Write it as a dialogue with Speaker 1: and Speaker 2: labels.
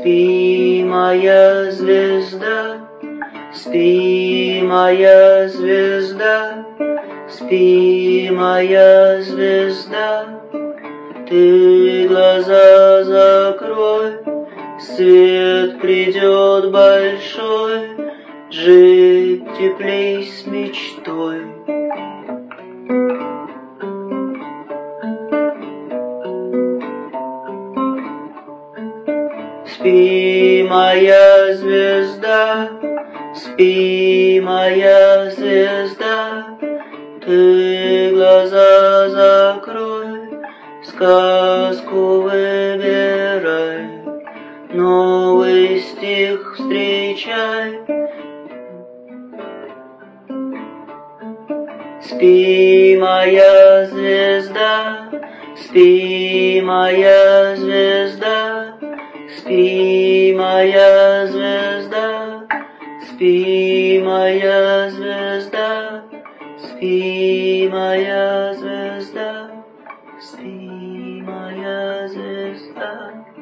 Speaker 1: Спи, моя звезда, спи, моя звезда, спи, моя звезда. Ты глаза закрой, свет придет большой, жить теплей с мечтой. Спи, моя звезда, спи, моя звезда, ты глаза закрой, сказку выбирай, новый стих встречай. Спи, моя звезда, спи, моя звезда, спи, моя звезда, спи, моя звезда, спи, моя звезда, спи, моя звезда.